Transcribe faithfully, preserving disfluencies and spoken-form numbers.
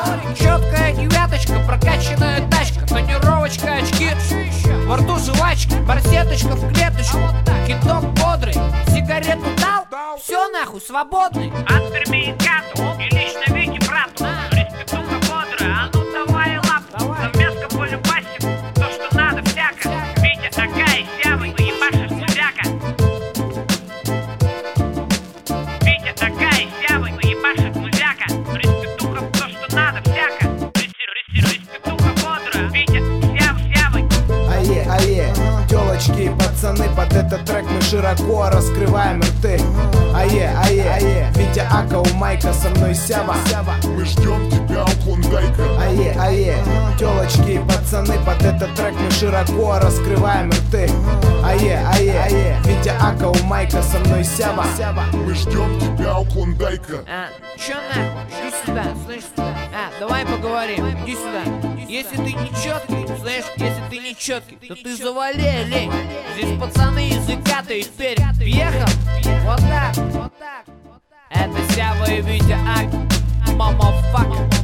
Четкая девяточка, прокачанная тачка, тонировочка, очки, во рту жвачки, барсеточка в клеточку, кидок бодрый, сигарету дал, все нахуй, свободный. От Перми и Кату, и лично Вики брату, респектуха бодрая, а ну давай лапу, совместка по любасику, то что надо всяко, Витя, Ака и Сява, ебашишь музяка. Витя, Ака и Сява, ебашишь музяка, респектуха, то что надо всяко, респектуха бодрая, Витя, Сява, Сява. Ае, ае, тёлочки и пацаны, под этот трек мы широко раскрываем рты. Ае, ае, ае, Витя, Ака, у Майка, со мной Сява. Мы ждем тебя у Клондайка. Ае, ае, тёлочки и пацаны, под этот трек мы широко раскрываем рты. Ае, ае, ае, Витя, Ака, у Майка, со мной Сява. Мы ждем тебя у Клондайка. А, чё нахуй? Иди сюда, слышь? А, давай поговорим, иди сюда. Если ты не четкий, знаешь, если ты не четкий, то ты завали, лень. Здесь пацаны языка-то и теперь въехал. Вот так, вот так. Это Сява и Витя Ак, мамафак.